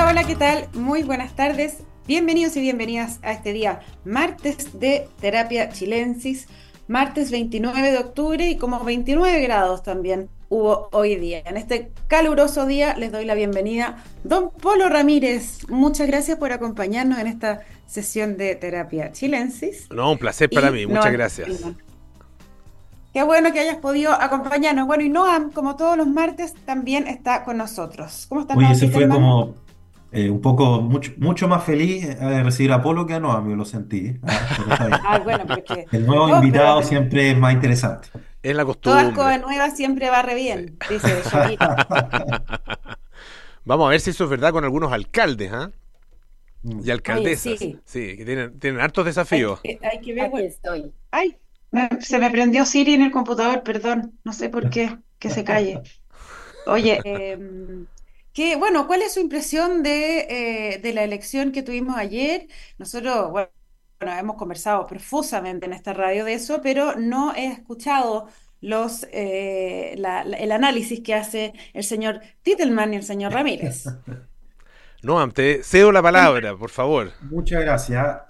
Hola, ¿qué tal? Muy buenas tardes. Bienvenidos y bienvenidas a este día, martes de Terapia Chilensis, martes 29 de octubre y como 29 grados también hubo hoy día. En este caluroso día les doy la bienvenida, don Polo Ramírez. Muchas gracias por acompañarnos en esta sesión de Terapia Chilensis. No, un placer para Y mí, muchas Noam, gracias. qué bueno que hayas podido acompañarnos. Bueno, y Noam, como todos los martes, también está con nosotros. ¿Cómo estás, Oye, Noam ese fue Peterman? como un poco, mucho más feliz de recibir a Polo que a Noah, amigo, lo sentí, ¿ah? Pero está bien. Ah, bueno, pero es que El nuevo todo, pero invitado siempre es más interesante. Es la toda costumbre. cosa nueva siempre barre Sí. bien, dice Shakira. Vamos a ver si eso es verdad con algunos alcaldes, ¿ah? Y Mm. Oye, alcaldesas. sí, Sí, que tienen hartos hay desafíos. hay que ver. Aquí estoy. Ay, se me prendió Siri en el computador, perdón, no sé por qué, que se calle. Oye, bueno, ¿cuál es su impresión de la elección que tuvimos ayer? Nosotros, bueno, hemos conversado profusamente en esta radio de eso, pero no he escuchado el análisis que hace el señor Titelman y el señor Ramírez. No, te cedo la palabra, por favor. Muchas gracias.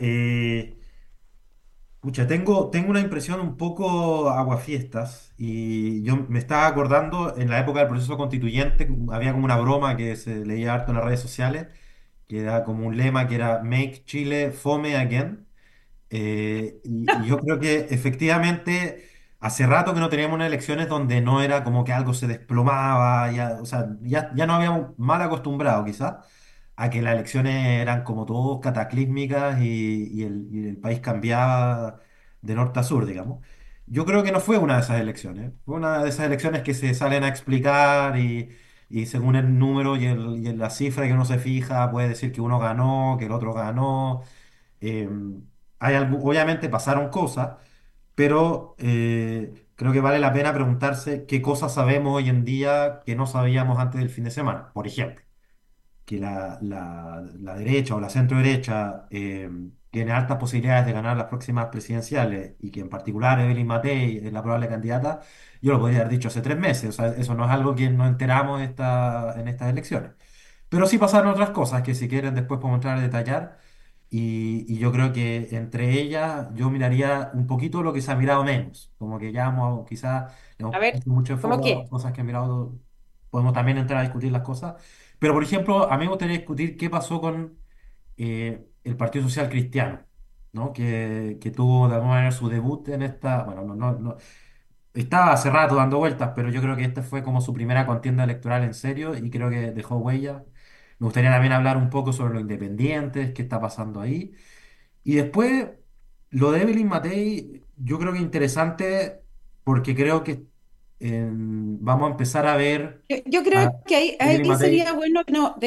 Pucha, tengo una impresión un poco aguafiestas y yo me estaba acordando en la época del proceso constituyente, había como una broma que se leía harto en las redes sociales, que era como un lema que era Make Chile Fome Again. Y yo creo que efectivamente hace rato que no teníamos unas elecciones donde no era como que algo se desplomaba, ya, o sea, ya nos habíamos mal acostumbrado quizás a que las elecciones eran como todos cataclísmicas y el país cambiaba de norte a sur, digamos. Yo creo que no fue una de esas elecciones, fue una de esas elecciones que se salen a explicar y según el número y la cifra que uno se fija, puede decir que uno ganó, que el otro ganó. Eh, obviamente pasaron cosas, pero creo que vale la pena preguntarse qué cosas sabemos hoy en día que no sabíamos antes del fin de semana. Por ejemplo, que la derecha o la centro derecha tiene altas posibilidades de ganar las próximas presidenciales y que en particular Evelyn Matei es la probable candidata, yo lo podría haber dicho hace 3 meses. O sea, eso no es algo que nos enteramos en estas elecciones. Pero sí pasaron otras cosas que si quieren después podemos entrar a detallar. Y yo creo que entre ellas yo miraría un poquito lo que se ha mirado menos, como que ya hemos quizás A hemos ver, puesto mucho ¿cómo enfoque a qué? cosas que han mirado, podemos también entrar a discutir las cosas. Pero por ejemplo, a mí me gustaría discutir qué pasó con el Partido Social Cristiano, ¿no? Que tuvo de alguna manera su debut en esta, bueno, no, estaba hace rato dando vueltas, pero yo creo que esta fue como su primera contienda electoral en serio y creo que dejó huella. Me gustaría también hablar un poco sobre los independientes, qué está pasando ahí. Y después, lo de Evelyn Matei, yo creo que interesante porque creo que vamos a empezar a ver Yo creo a que ahí Evelyn sería Matei. bueno que no,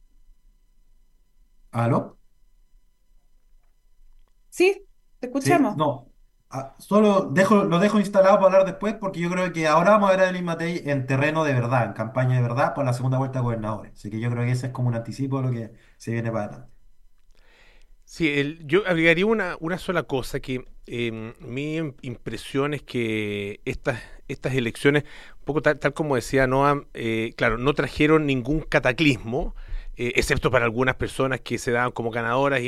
¿Aló? sí, te Sí, escuchamos. no. Solo lo dejo instalado para hablar después porque yo creo que ahora vamos a ver a Evelyn Matei en terreno de verdad, en campaña de verdad, para la segunda vuelta de gobernadores. Así que yo creo que ese es como un anticipo de lo que se viene para adelante. Sí, yo agregaría una sola cosa, que mi impresión es que estas elecciones, un poco tal como decía Noam, claro, no trajeron ningún cataclismo, excepto para algunas personas que se daban como ganadoras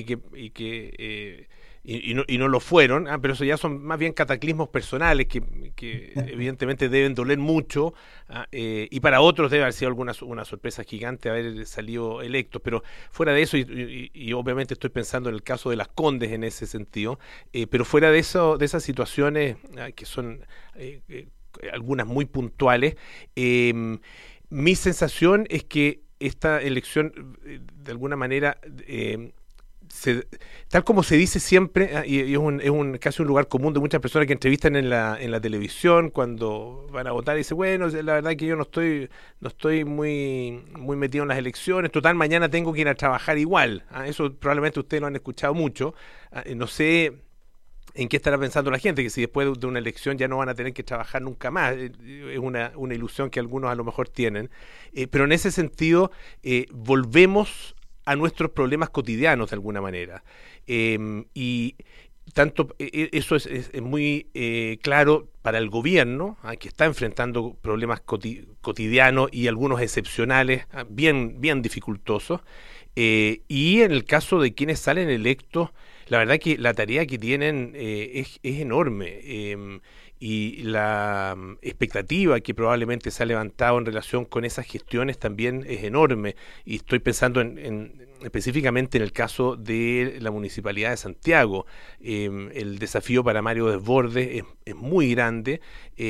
y no lo fueron, pero eso ya son más bien cataclismos personales que evidentemente deben doler mucho, y para otros debe haber sido una sorpresa gigante haber salido electos, pero fuera de eso, y obviamente estoy pensando en el caso de las Condes en ese sentido, pero fuera de eso, de esas situaciones que son algunas muy puntuales, mi sensación es que esta elección de alguna manera se, tal como se dice siempre, y casi un lugar común de muchas personas que entrevistan en la televisión cuando van a votar, y dice, bueno, la verdad que yo no estoy muy metido en las elecciones, total, mañana tengo que ir a trabajar igual. Eso probablemente ustedes lo han escuchado mucho. No sé en qué estará pensando la gente, que si después de una elección ya no van a tener que trabajar nunca más. Es una ilusión que algunos a lo mejor tienen. Pero en ese sentido, volvemos a nuestros problemas cotidianos de alguna manera. Y tanto eso es muy claro para el gobierno, que está enfrentando problemas cotidianos y algunos excepcionales, bien dificultosos, y en el caso de quienes salen electos, la verdad que la tarea que tienen es enorme. Y la expectativa que probablemente se ha levantado en relación con esas gestiones también es enorme. Y estoy pensando específicamente en el caso de la Municipalidad de Santiago. El desafío para Mario Desbordes es muy grande,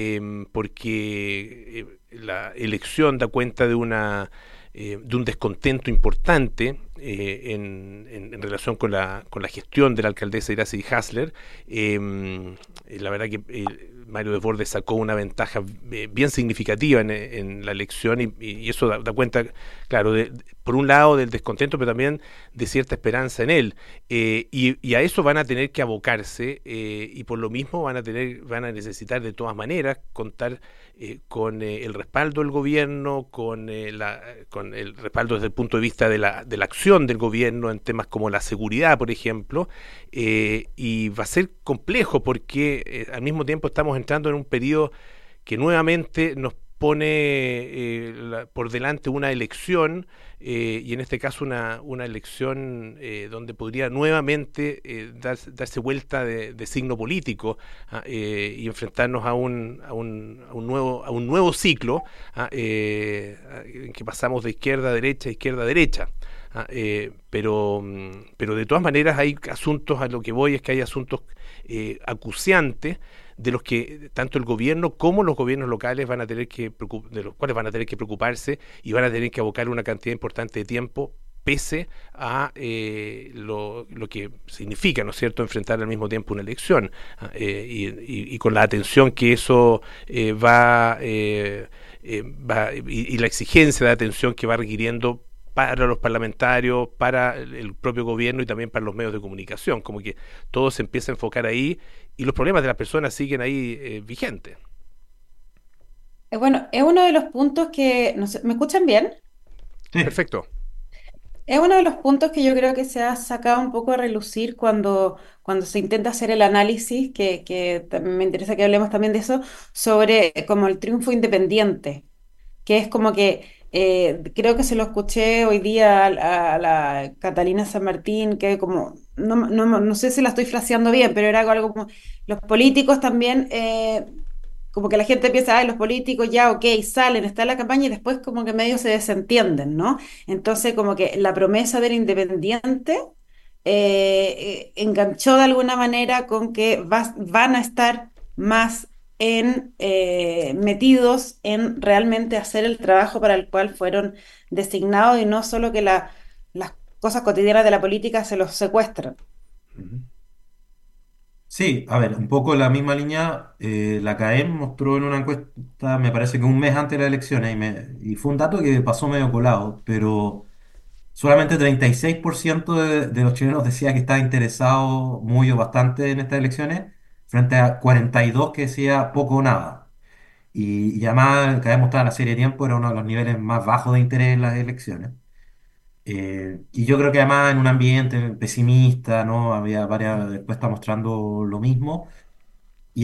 porque la elección da cuenta de un descontento importante en relación con la gestión de la alcaldesa Iracy Hasler. La verdad que Mario Desbordes sacó una ventaja bien significativa en la elección, y eso da cuenta, claro, por un lado del descontento, pero también de cierta esperanza en él. Y a eso van a tener que abocarse, y por lo mismo van a necesitar de todas maneras contar con el respaldo del gobierno, con el respaldo desde el punto de vista de la acción del gobierno en temas como la seguridad, por ejemplo. Y va a ser complejo porque al mismo tiempo estamos entrando en un periodo que nuevamente nos pone por delante una elección, y en este caso una elección donde podría nuevamente darse vuelta de signo político, y enfrentarnos a un nuevo ciclo, en que pasamos de izquierda a derecha, izquierda a derecha. Pero de todas maneras hay asuntos, a lo que voy es que hay asuntos acuciantes, de los que tanto el gobierno como los gobiernos locales de los cuales van a tener que preocuparse, y van a tener que abocar una cantidad importante de tiempo, pese a lo que significa, ¿no es cierto?, enfrentar al mismo tiempo una elección, y con la atención que eso y la exigencia de atención que va requiriendo para los parlamentarios, para el propio gobierno y también para los medios de comunicación. Como que todo se empieza a enfocar ahí, y los problemas de las personas siguen ahí vigentes. Bueno, es uno de los puntos que, no sé, ¿me escuchan bien? Sí. Perfecto. Es uno de los puntos que yo creo que se ha sacado un poco a relucir cuando se intenta hacer el análisis, que también me interesa que hablemos también de eso, sobre como el triunfo independiente, que es como que creo que se lo escuché hoy día a la Catalina San Martín, que como, no sé si la estoy fraseando bien, pero era algo como los políticos también, como que la gente piensa, ay, los políticos ya, ok, salen, está en la campaña y después como que medio se desentienden, ¿no? Entonces como que la promesa del independiente enganchó de alguna manera con que van a estar más metidos en realmente hacer el trabajo para el cual fueron designados, y no solo que las cosas cotidianas de la política se los secuestran. Ujú. Sí, a ver, un poco en la misma línea, la CAEM mostró en una encuesta, me parece que un mes antes de las elecciones, y fue un dato que pasó medio colado, pero solamente 36% de los chilenos decía que estaba interesado muy o bastante en estas elecciones, frente a 42% que decía poco o nada. Y además, CAEM mostraba en la serie de tiempo, era uno de los niveles más bajos de interés en las elecciones. Y yo creo que además en un ambiente pesimista, ¿no? Había varias encuestas mostrando lo mismo. Y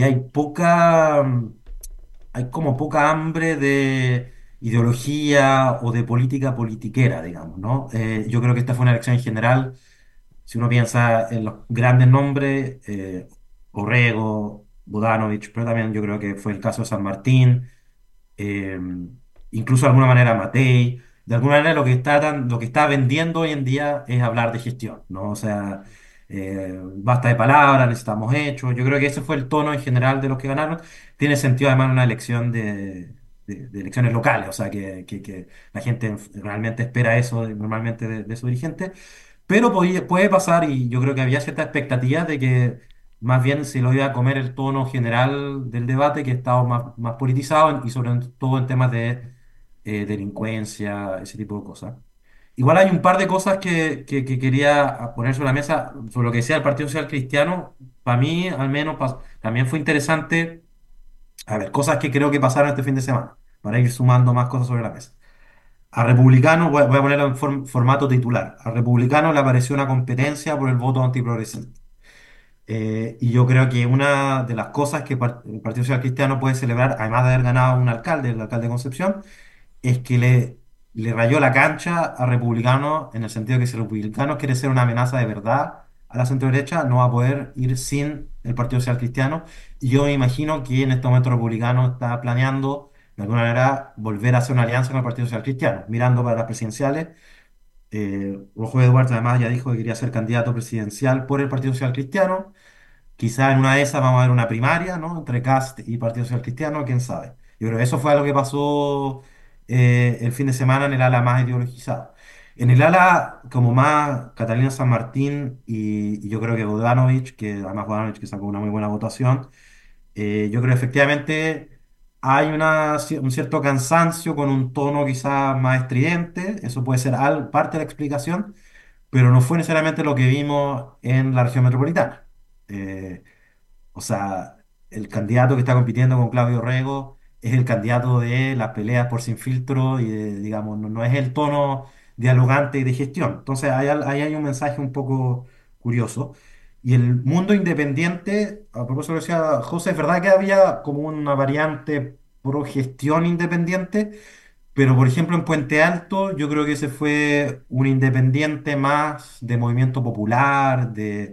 hay como poca hambre de ideología o de política politiquera, digamos, ¿no? Yo creo que esta fue una elección en general, si uno piensa en los grandes nombres, Orrego, Bodanovich, pero también yo creo que fue el caso de San Martín, eh, incluso de alguna manera Matei. De alguna manera lo que está vendiendo hoy en día es hablar de gestión, ¿no? O sea, basta de palabras, necesitamos hechos. Yo creo que ese fue el tono en general de los que ganaron. Tiene sentido además una elección de elecciones locales, o sea, que la gente realmente espera eso normalmente de su dirigente. Pero puede pasar, y yo creo que había cierta expectativa de que más bien se lo iba a comer el tono general del debate, que estaba más politizado, y sobre todo en temas de delincuencia, ese tipo de cosas. Igual hay un par de cosas que quería poner sobre la mesa, sobre lo que decía el Partido Social Cristiano. Para mí, al menos, también fue interesante, a ver, cosas que creo que pasaron este fin de semana, para ir sumando más cosas sobre la mesa. A Republicano, voy a ponerlo en formato titular. A Republicano le apareció una competencia por el voto antiprogresista. Y yo creo que una de las cosas que el Partido Social Cristiano puede celebrar, además de haber ganado un alcalde, el alcalde de Concepción, es que le rayó la cancha a republicanos en el sentido que si republicanos quiere ser una amenaza de verdad a la centro-derecha, no va a poder ir sin el Partido Social Cristiano. Y yo me imagino que en este momento republicano está planeando, de alguna manera, volver a hacer una alianza con el Partido Social Cristiano, mirando para las presidenciales. Rojo Edwards además ya dijo que quería ser candidato presidencial por el Partido Social Cristiano. Quizá en una de esas vamos a ver una primaria, ¿no? Entre Cast y Partido Social Cristiano, quién sabe. Yo creo que eso fue algo que pasó el fin de semana en el ala más ideologizado. En el ala como más Catalina San Martín y yo creo que Bogdanovich, que además Bogdanovich que sacó una muy buena votación, yo creo que efectivamente hay un cierto cansancio con un tono quizá más estridente, eso puede ser parte de la explicación, pero no fue necesariamente lo que vimos en la región metropolitana. Eh, o sea, el candidato que está compitiendo con Claudio Rego es el candidato de las peleas por sin filtro y digamos, no es el tono dialogante y de gestión. Entonces, ahí hay un mensaje un poco curioso. Y el mundo independiente, a propósito de lo que decía José, es verdad que había como una variante pro gestión independiente, pero por ejemplo en Puente Alto yo creo que ese fue un independiente más de movimiento popular,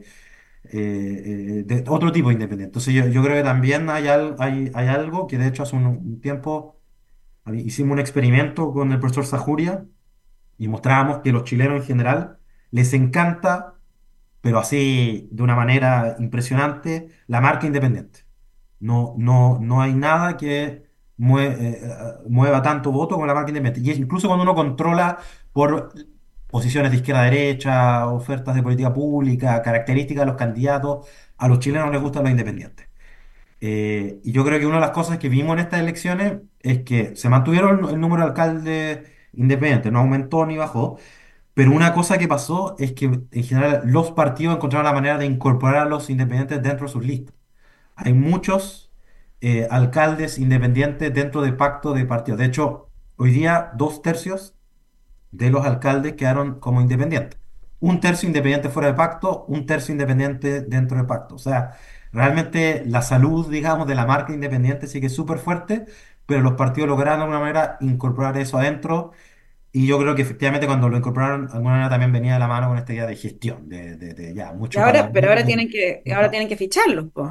de otro tipo de independiente. Entonces yo creo que también hay algo que de hecho hace un tiempo hicimos un experimento con el profesor Sajuria y mostrábamos que los chilenos en general les encanta, pero así de una manera impresionante, la marca independiente. No hay nada que mueva tanto voto como la marca independiente. Y incluso cuando uno controla por posiciones de izquierda a derecha, ofertas de política pública, características de los candidatos, a los chilenos les gustan los independientes. Y yo creo que una de las cosas que vimos en estas elecciones es que se mantuvieron el número de alcaldes independientes, no aumentó ni bajó, pero una cosa que pasó es que en general los partidos encontraron la manera de incorporar a los independientes dentro de sus listas. Hay muchos alcaldes independientes dentro del pacto de partidos. De hecho, hoy día 2/3 de los alcaldes quedaron como independientes. Un tercio independiente fuera de pacto, un tercio independiente dentro del pacto. O sea, realmente la salud, digamos, de la marca independiente sí que es súper fuerte, pero los partidos lograron de alguna manera incorporar eso adentro. Y yo creo que efectivamente cuando lo incorporaron, de alguna manera también venía de la mano con esta idea de gestión, de ya Y mucho ahora, pero parlamento. ahora tienen que ficharlos, pues.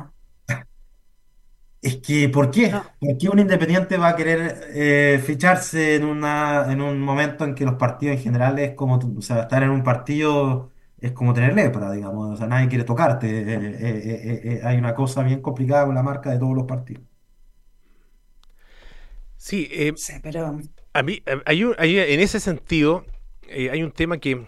Es que, ¿por qué? No. ¿Por qué un independiente va a querer ficharse en un momento en que los partidos en general es como, o sea, estar en un partido es como tener lepra, digamos, o sea, nadie quiere tocarte. Hay una cosa bien complicada con la marca de todos los partidos. Sí, Sí, pero a mí, en ese sentido, hay un tema que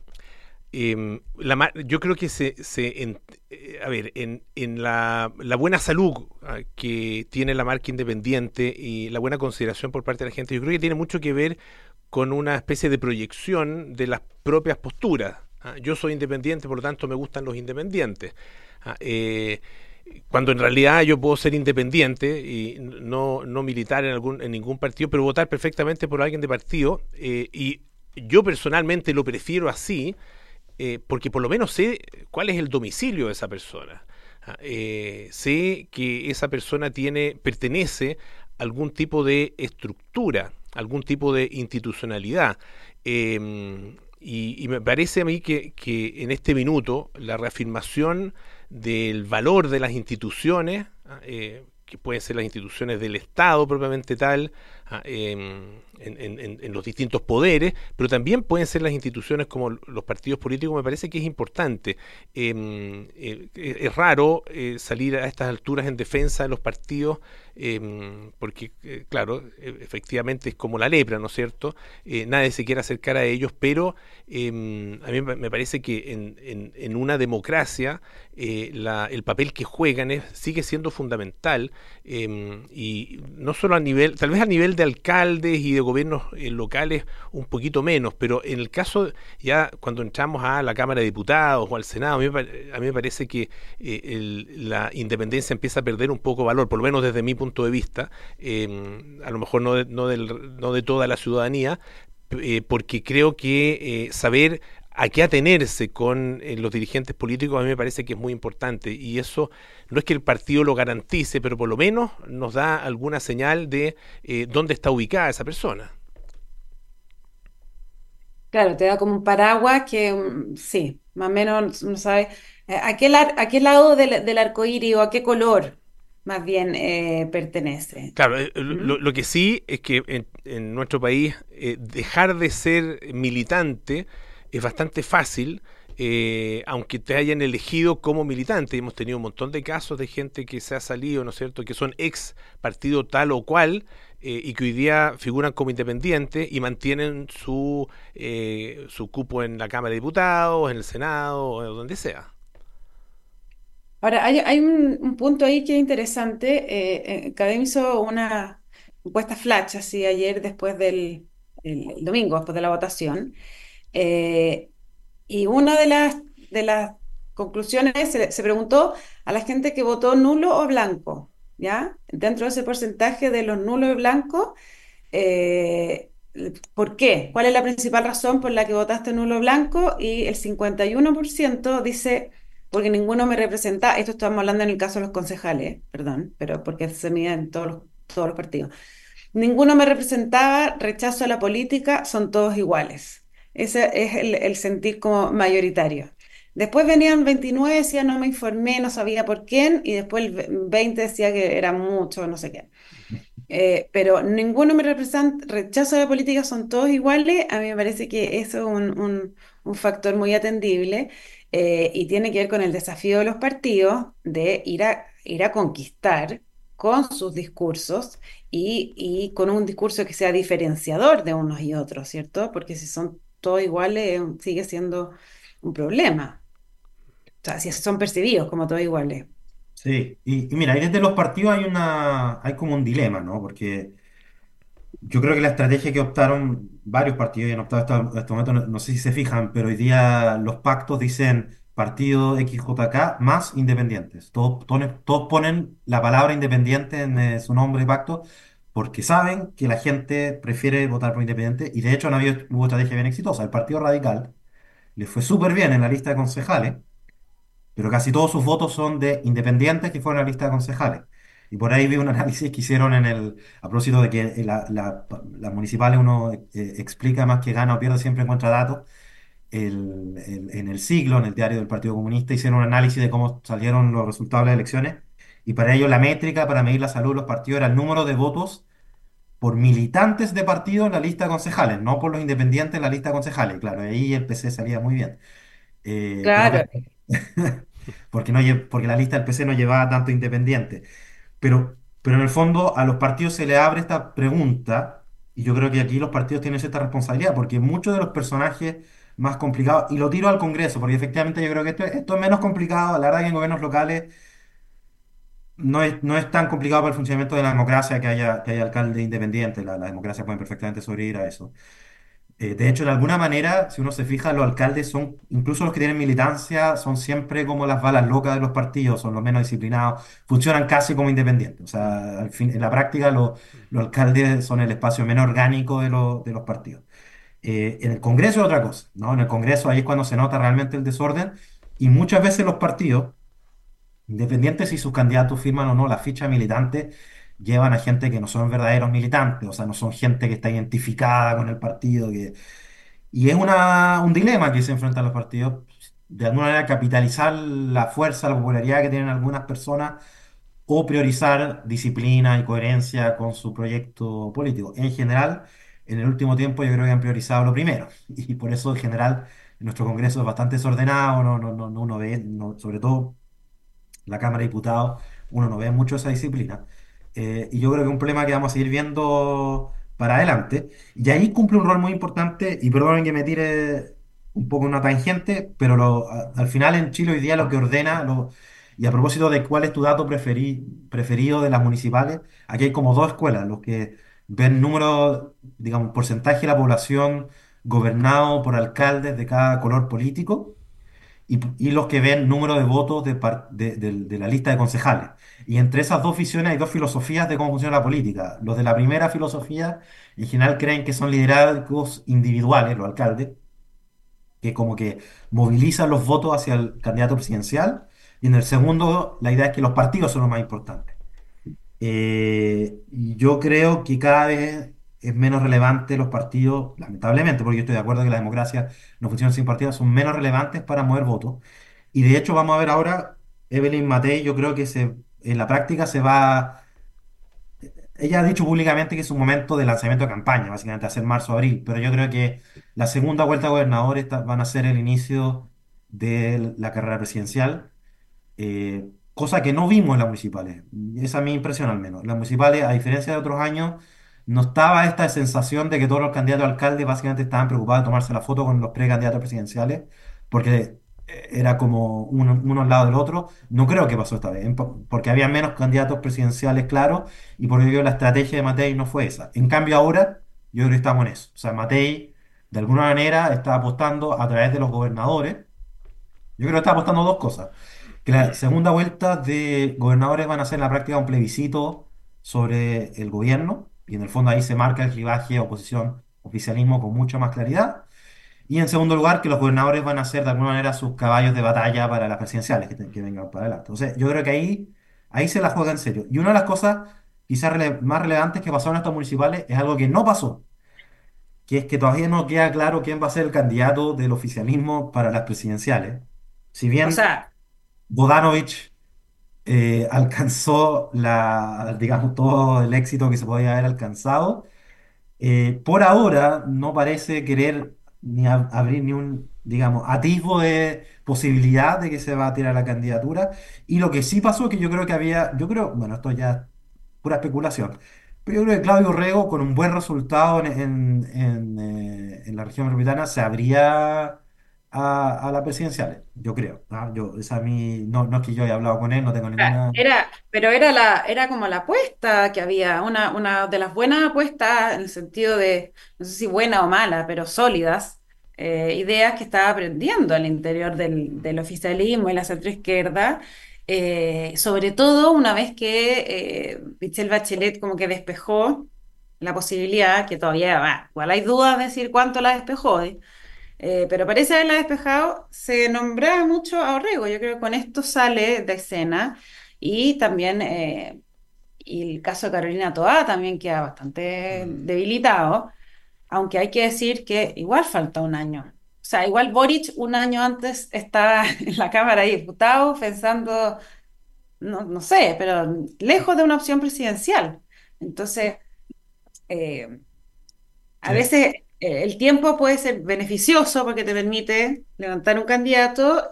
yo creo que a ver, en la buena salud que tiene la marca independiente y la buena consideración por parte de la gente, yo creo que tiene mucho que ver con una especie de proyección de las propias posturas. Yo soy independiente, por lo tanto me gustan los independientes. Ah, eh, Cuando en realidad yo puedo ser independiente y no militar en ningún partido, pero votar perfectamente por alguien de partido, y yo personalmente lo prefiero así, porque por lo menos sé cuál es el domicilio de esa persona. Sé que esa persona pertenece a algún tipo de estructura, algún tipo de institucionalidad. Y me parece a mí que en este minuto la reafirmación del valor de las instituciones, que pueden ser las instituciones del Estado propiamente tal, en los distintos poderes, pero también pueden ser las instituciones como los partidos políticos, me parece que es importante. Es raro salir a estas alturas en defensa de los partidos, porque, claro, efectivamente es como la lepra, ¿no es cierto? Nadie se quiere acercar a ellos, pero a mí me parece que en una democracia el papel que juegan sigue siendo fundamental, y no solo a nivel, tal vez a nivel de alcaldes y de gobiernos locales un poquito menos, pero en el caso ya cuando entramos a la Cámara de Diputados o al Senado, a mí me parece que la independencia empieza a perder un poco valor, por lo menos desde mi punto de vista, a lo mejor no de toda la ciudadanía, porque creo que saber a qué atenerse con los dirigentes políticos, a mí me parece que es muy importante. Y eso no es que el partido lo garantice, pero por lo menos nos da alguna señal de dónde está ubicada esa persona. Claro, te da como un paraguas que, sí, más o menos no sabe a qué lado del arco iris o a qué color más bien pertenece. Claro, ¿Mm? lo que sí es que en nuestro país dejar de ser militante es bastante fácil, aunque te hayan elegido como militante. Hemos tenido un montón de casos de gente que se ha salido, ¿no es cierto?, que son ex partido tal o cual y que hoy día figuran como independientes y mantienen su cupo en la Cámara de Diputados, en el Senado o donde sea. Ahora, hay un punto ahí que es interesante. Cadem hizo una encuesta flash así ayer después el domingo, después de la votación. eh, y una de las conclusiones se preguntó a la gente que votó nulo o blanco, ¿ya? Dentro de ese porcentaje de los nulos y blancos, eh, ¿por qué? ¿Cuál es la principal razón por la que votaste nulo o blanco? Y el 51% dice, porque ninguno me representa, esto estamos hablando en el caso de los concejales, perdón, pero porque se mide en todos los partidos. Ninguno me representaba, rechazo a la política, son todos iguales. Ese es el sentir como mayoritario. Después venían 29, decía no me informé, no sabía por quién, y después el 20 decía que era mucho, no sé qué. Pero ninguno me representa, rechazo a la política, son todos iguales. A mí me parece que eso es un factor muy atendible y tiene que ver con el desafío de los partidos de ir a conquistar con sus discursos y con un discurso que sea diferenciador de unos y otros, ¿cierto? Porque si son todos iguales, sigue siendo un problema. O sea, si son percibidos como todos iguales. Sí, y mira, ahí desde los partidos hay como un dilema, ¿no? Porque yo creo que la estrategia que optaron varios partidos y han optado hasta este momento, no sé si se fijan, pero hoy día los pactos dicen partido XJK más independientes. Todos ponen la palabra independiente en su nombre de pacto porque saben que la gente prefiere votar por independiente y de hecho hubo estrategia bien exitosa. El Partido Radical le fue súper bien en la lista de concejales, pero casi todos sus votos son de independientes que fueron a la lista de concejales. Y por ahí vi un análisis que hicieron a propósito de que las municipales uno explica más que gana o pierde, siempre encuentra datos. En el siglo, en el diario del Partido Comunista, hicieron un análisis de cómo salieron los resultados de las elecciones. Y para ello la métrica para medir la salud de los partidos era el número de votos por militantes de partido en la lista de concejales, no por los independientes en la lista de concejales. Claro, ahí el PC salía muy bien. Pero Claro, porque, porque la lista del PC no llevaba tanto independiente. Pero en el fondo a los partidos se les abre esta pregunta, y yo creo que aquí los partidos tienen cierta responsabilidad, porque muchos de los personajes más complicados, y lo tiro al Congreso, porque efectivamente yo creo que esto es menos complicado, la verdad que en gobiernos locales no es tan complicado para el funcionamiento de la democracia que haya alcalde independiente, la democracia puede perfectamente sobrevivir a eso. De hecho, de alguna manera, si uno se fija, los alcaldes son, incluso los que tienen militancia, son siempre como las balas locas de los partidos, son los menos disciplinados, funcionan casi como independientes. O sea, al fin, en la práctica, los alcaldes son el espacio menos orgánico de los partidos. En el Congreso es otra cosa, ¿no? En el Congreso ahí es cuando se nota realmente el desorden y muchas veces los partidos, independientes si sus candidatos firman o no la ficha militante, llevan a gente que no son verdaderos militantes, o sea, no son gente que está identificada con el partido, y es un dilema que se enfrentan los partidos, de alguna manera capitalizar la fuerza, la popularidad que tienen algunas personas o priorizar disciplina y coherencia con su proyecto político. En general, en el último tiempo yo creo que han priorizado lo primero y por eso en general nuestro Congreso es bastante desordenado, uno ve, sobre todo la Cámara de Diputados, uno no ve mucho esa disciplina. Y yo creo que es un problema que vamos a seguir viendo para adelante. Y ahí cumple un rol muy importante, y perdonen que me tire un poco una tangente, pero al final en Chile hoy día lo que ordena, y a propósito de cuál es tu dato preferido de las municipales, aquí hay como dos escuelas, los que ven número, digamos, porcentaje de la población gobernado por alcaldes de cada color político y los que ven número de votos de la lista de concejales. Y entre esas dos visiones hay dos filosofías de cómo funciona la política. Los de la primera filosofía en general creen que son liderazgos individuales, los alcaldes, que como que movilizan los votos hacia el candidato presidencial. Y en el segundo, la idea es que los partidos son los más importantes. Y yo creo que cada vez es menos relevante los partidos, lamentablemente, porque yo estoy de acuerdo que la democracia no funciona sin partidos, son menos relevantes para mover votos. Y de hecho vamos a ver ahora, Evelyn Matei, yo creo que en la práctica se va, ella ha dicho públicamente que es un momento de lanzamiento de campaña, básicamente hacer marzo, abril, pero yo creo que la segunda vuelta de gobernadores van a ser el inicio de la carrera presidencial, cosa que no vimos en las municipales. Esa es mi impresión al menos. En las municipales, a diferencia de otros años, no estaba esta sensación de que todos los candidatos a alcalde básicamente estaban preocupados de tomarse la foto con los precandidatos presidenciales, porque era como uno al lado del otro. No creo que pasó esta vez, porque había menos candidatos presidenciales claros y por ello la estrategia de Matei no fue esa. En cambio ahora, yo creo que estamos en eso. O sea, Matei de alguna manera está apostando a través de los gobernadores. Yo creo que está apostando dos cosas. Que la segunda vuelta de gobernadores van a ser en la práctica un plebiscito sobre el gobierno, y en el fondo ahí se marca el clivaje oposición, oficialismo con mucha más claridad. Y en segundo lugar, que los gobernadores van a ser de alguna manera sus caballos de batalla para las presidenciales que vengan para adelante. Entonces, yo creo que ahí se la juega en serio. Y una de las cosas quizás más relevantes que pasaron en estos municipales es algo que no pasó, que es que todavía no queda claro quién va a ser el candidato del oficialismo para las presidenciales. Si O bien sea, Bodanovich alcanzó digamos, todo el éxito que se podía haber alcanzado. Por ahora no parece querer ni abrir ni un, digamos, atisbo de posibilidad de que se va a tirar la candidatura. Y lo que sí pasó es que yo creo que yo creo, bueno, esto ya es pura especulación, pero yo creo que Claudio Rego, con un buen resultado en la región metropolitana, se abría a las presidenciales, yo creo. ¿Ah? Esa a mí, no, no es que yo haya hablado con él, no tengo ninguna. pero era como la apuesta que había, una de las buenas apuestas en el sentido de, no sé si buena o mala, pero sólidas, ideas que estaba aprendiendo al interior del oficialismo y la centroizquierda, sobre todo una vez que Michelle Bachelet como que despejó la posibilidad, que todavía va, igual hay dudas de decir cuánto la despejó, pero parece haberla despejado, se nombraba mucho a Orrego. Yo creo que con esto sale de escena y también y el caso de Carolina Toá también queda bastante Mm. debilitado, aunque hay que decir que igual falta un año. O sea, igual Boric un año antes estaba en la Cámara de Diputados pensando, no sé, pero lejos de una opción presidencial. Entonces, eh, a Sí. veces el tiempo puede ser beneficioso porque te permite levantar un candidato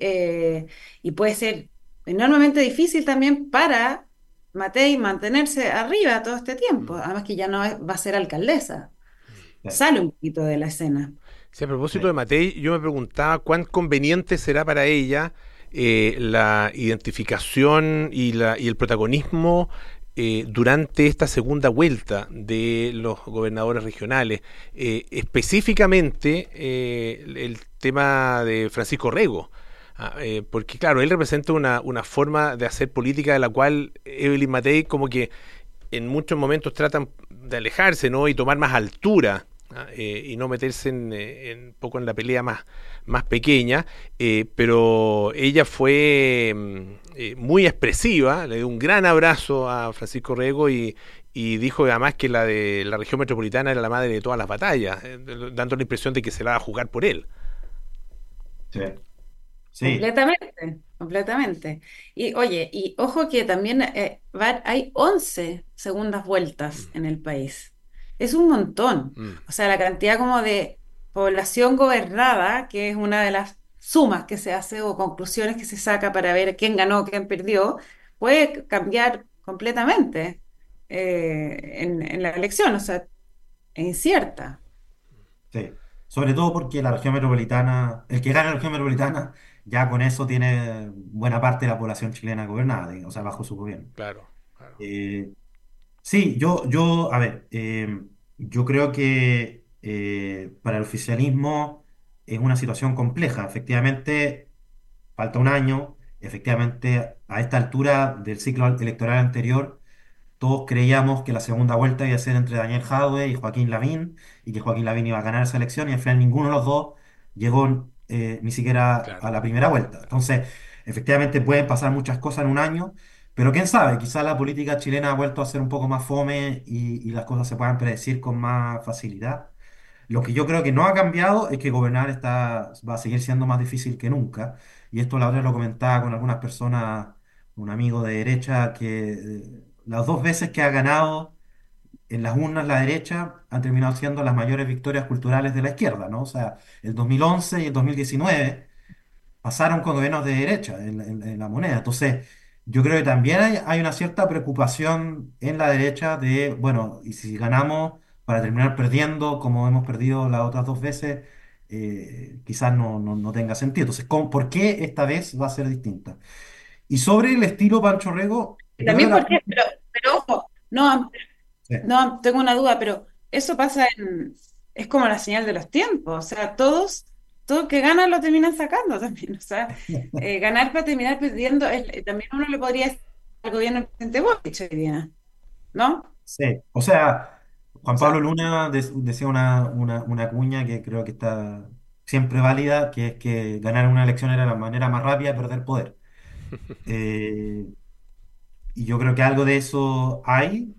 y puede ser enormemente difícil también para Matei mantenerse arriba todo este tiempo. Mm. Además que ya no va a ser alcaldesa. Sí, Sale un poquito de la escena. Sí, a propósito sí. de Matei, yo me preguntaba cuán conveniente será para ella la identificación y el protagonismo durante esta segunda vuelta de los gobernadores regionales, específicamente el tema de Francisco Rego. Porque claro, él representa una forma de hacer política de la cual Evelyn Matei como que en muchos momentos tratan de alejarse, ¿no? Y tomar más altura, y no meterse en poco en la pelea más pequeña, pero ella fue muy expresiva, le dio un gran abrazo a Francisco Rego y dijo además que la de la región metropolitana era la madre de todas las batallas, dando la impresión de que se la va a jugar por él. Sí. Sí. Completamente, completamente. Y oye, y ojo que también hay 11 segundas vueltas Mm, en el país. Es un montón. mm, O sea, la cantidad como de población gobernada, que es una de las sumas que se hace o conclusiones que se saca para ver quién ganó, quién perdió, puede cambiar completamente en la elección. O sea, es incierta. Sí, sobre todo porque la región metropolitana, el que gana la región metropolitana, ya con eso tiene buena parte de la población chilena gobernada, digamos, o sea, bajo su gobierno. claro, claro. Eh, sí, a ver, yo creo que para el oficialismo es una situación compleja. Efectivamente, falta un año, efectivamente, a esta altura del ciclo electoral anterior todos creíamos que la segunda vuelta iba a ser entre Daniel Jadwe y Joaquín Lavín, y que Joaquín Lavín iba a ganar esa elección, y al final ninguno de los dos llegó ni siquiera Claro, a la primera vuelta. claro. Entonces, efectivamente pueden pasar muchas cosas en un año, pero quién sabe, quizá la política chilena ha vuelto a ser un poco más fome y las cosas se puedan predecir con más facilidad. Lo que yo creo que no ha cambiado es que gobernar va a seguir siendo más difícil que nunca. Y esto la otra vez lo comentaba con algunas personas, un amigo de derecha, que las dos veces que ha ganado en las urnas la derecha han terminado siendo las mayores victorias culturales de la izquierda, ¿no? O sea, el 2011 y el 2019 pasaron con gobiernos de derecha en la moneda. Entonces, yo creo que también hay una cierta preocupación en la derecha de, bueno, y si ganamos para terminar perdiendo como hemos perdido las otras dos veces, quizás no tenga sentido. Entonces, ¿por qué esta vez va a ser distinta? Y sobre el estilo Pancho Rego, Y yo creo también que porque, pero ojo, no, sí. no, tengo una duda, pero eso pasa es como la señal de los tiempos, o sea, todo que ganan lo terminan sacando también, o sea, ganar para terminar perdiendo, también uno le podría decir al gobierno del presidente Boric hoy día, ¿no? Sí, o sea, O Juan Pablo sea, Luna decía una cuña que creo que está siempre válida, que es que ganar una elección era la manera más rápida de perder poder. Eh, y yo creo que algo de eso hay,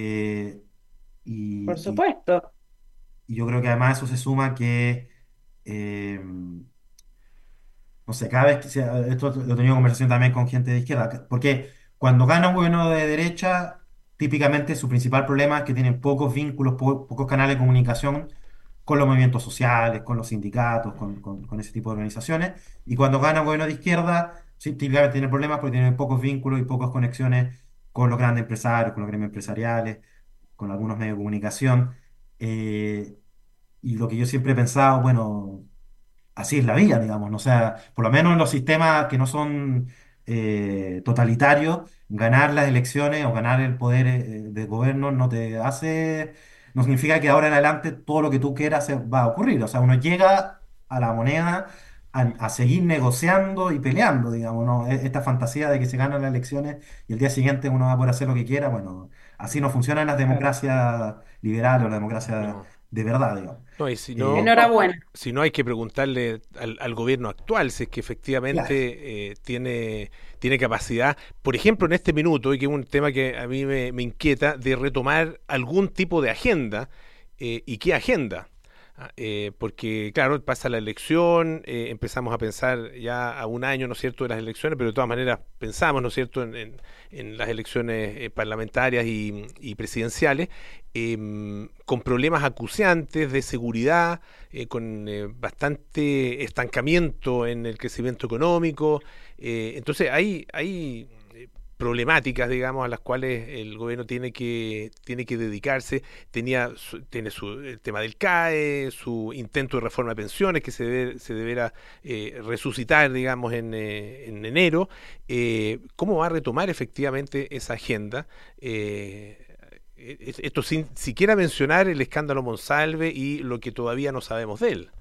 por y, y- supuesto, y yo creo que además eso se suma que eh, no sé, cada vez que esto lo he tenido conversación también con gente de izquierda, porque cuando gana un gobierno de derecha, típicamente su principal problema es que tienen pocos vínculos, pocos canales de comunicación con los movimientos sociales, con los sindicatos, con ese tipo de organizaciones. Y cuando gana un gobierno de izquierda, sí, típicamente tienen problemas porque tienen pocos vínculos y pocas conexiones con los grandes empresarios, con los gremios empresariales, con algunos medios de comunicación. Eh, y lo que yo siempre he pensado, bueno, así es la vida, digamos, ¿no? O sea, por lo menos en los sistemas que no son totalitarios, ganar las elecciones o ganar el poder de gobierno no significa que ahora en adelante todo lo que tú quieras va a ocurrir. O sea, uno llega a la moneda a seguir negociando y peleando, digamos, ¿no? Esta fantasía de que se ganan las elecciones y el día siguiente uno va a poder hacer lo que quiera, bueno, así no funcionan las claro. democracias liberales o la democracia No. de verdad, digamos. No, y si Eh, no, Enhorabuena. si no hay que preguntarle al gobierno actual si es que claro. efectivamente tiene capacidad, por ejemplo, en este minuto, y que es un tema que a mí me inquieta, de retomar algún tipo de agenda, y qué agenda. Porque, claro, pasa la elección, empezamos a pensar ya a un año, ¿no es cierto?, de las elecciones, pero de todas maneras pensamos, ¿no es cierto?, en las elecciones parlamentarias y presidenciales, con problemas acuciantes de seguridad, con bastante estancamiento en el crecimiento económico. Entonces hay problemáticas, digamos, a las cuales el gobierno tiene que dedicarse. Tiene el tema del CAE, su intento de reforma de pensiones que se deberá resucitar, digamos, en enero. ¿Cómo va a retomar efectivamente esa agenda? Esto sin siquiera mencionar el escándalo Monsalve y lo que todavía no sabemos de él.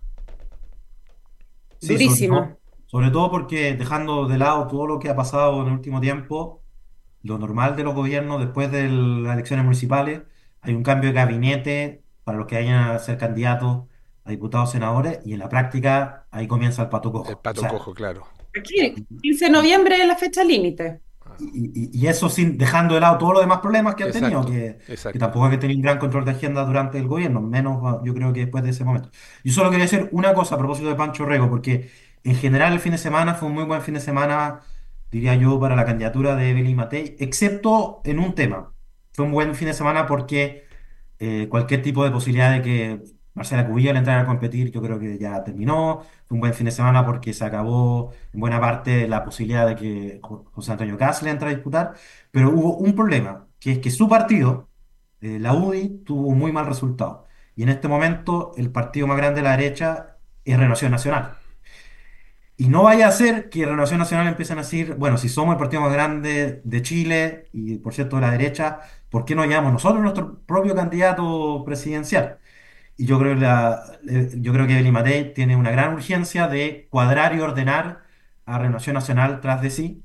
Sí, Durísimo. sobre todo porque dejando de lado todo lo que ha pasado en el último tiempo, lo normal de los gobiernos después de las elecciones municipales, hay un cambio de gabinete para los que vayan a ser candidatos a diputados, senadores, y en la práctica ahí comienza el pato El cojo. O pato sea, cojo, claro. Aquí, 15 de noviembre es la fecha límite. Ah, y eso sin dejando de lado todos los demás problemas que han tenido, exacto, que exacto. tampoco han tenido un gran control de agenda durante el gobierno, menos yo creo que después de ese momento. Yo solo quería decir una cosa a propósito de Pancho Rego, porque en general el fin de semana fue un muy buen fin de semana, diría yo, para la candidatura de Evelyn Matei, excepto en un tema. Fue un buen fin de semana porque cualquier tipo de posibilidad de que Marcela Cubillo le entrara a competir, yo creo que ya terminó. Fue un buen fin de semana porque se acabó en buena parte la posibilidad de que José Antonio Kast le entrara a disputar, pero hubo un problema, que es que su partido, la UDI, tuvo un muy mal resultado. Y en este momento el partido más grande de la derecha es Renovación Nacional. Y no vaya a ser que Renovación Nacional empiecen a decir, bueno, si somos el partido más grande de Chile y por cierto de la derecha, ¿por qué no llevamos nosotros nuestro propio candidato presidencial? Y yo creo que Evelyn Matei tiene una gran urgencia de cuadrar y ordenar a Renovación Nacional tras de sí.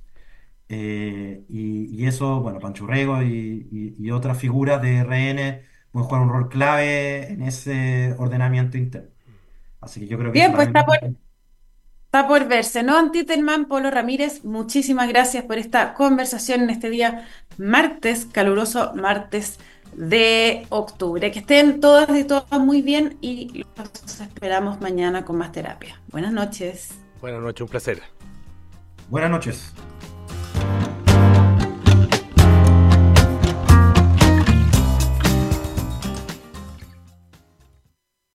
Y eso, bueno, Pancho Rego y otras figuras de RN pueden jugar un rol clave en ese ordenamiento interno. Así que yo creo que eso Bien, pues también... está por verse, ¿no? Antitelman, Polo Ramírez, muchísimas gracias por esta conversación en este día martes, caluroso martes de octubre. Que estén todas y todos muy bien y los esperamos mañana con más terapia. Buenas noches. Buenas noches, un placer. Buenas noches.